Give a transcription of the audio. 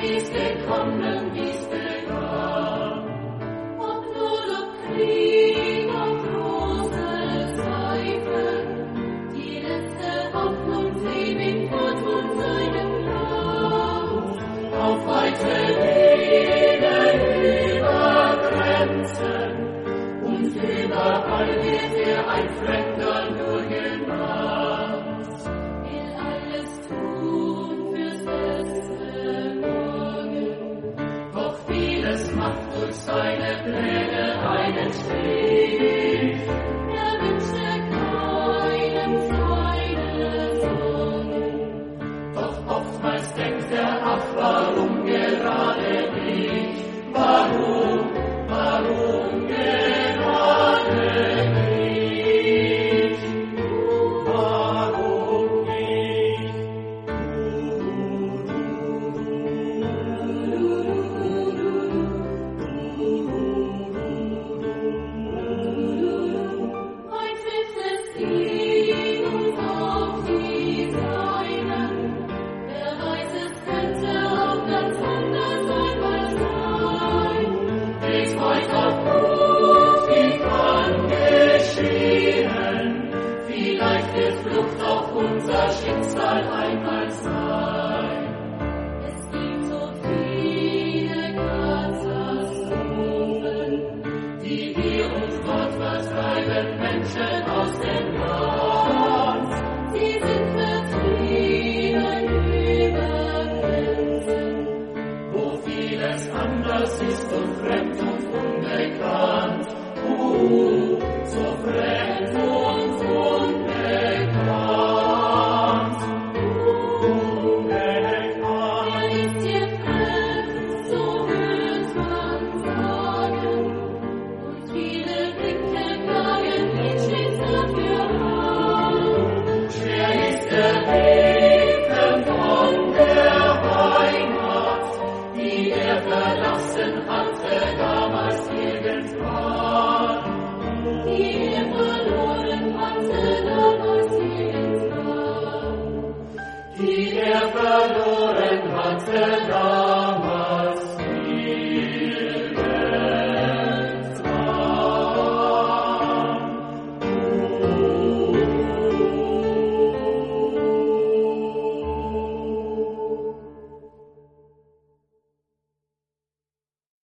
ist gekommen, wie's begann. Ob nur noch Krieg und große Zweifel, die letzte Hoffnung sehen in Gott und seinem Glanz. Auf weite Wege über Grenzen und überall wird ein Fremder nur genannt. Will alles tun fürs beste Morgen, doch vieles macht durch seine Pläne einen Strich. Wünschte keinem seine Sorgen, doch oftmals denkt ach, warum gerade ich? Warum gerade ich? Warum ich? Ein drittes ihn und auch die Seinen. Wer weiß, es könnte auch ganz anders einmal sein. Ich weiß auch gut, wie kann geschehen. Vielleicht wird Flucht auch unser Schicksal einmal sein. Es gibt so viele Katastrophen, die wir uns dort vertreiben, Menschen aus dem Land. Sie sind vertrieben über Grenzen, wo vieles anders ist und fremd und unbekannt. So fremd und unbekannt. Wer ist hier fremd, so hört man sagen. Und viele Blicke klagen mit Schicksal für an. Schwer ist der Weg von der Heimat, die er verlassen hatte damals irgendwann. Die er verloren hatte damals irgendwann. Die er verloren hatte damals.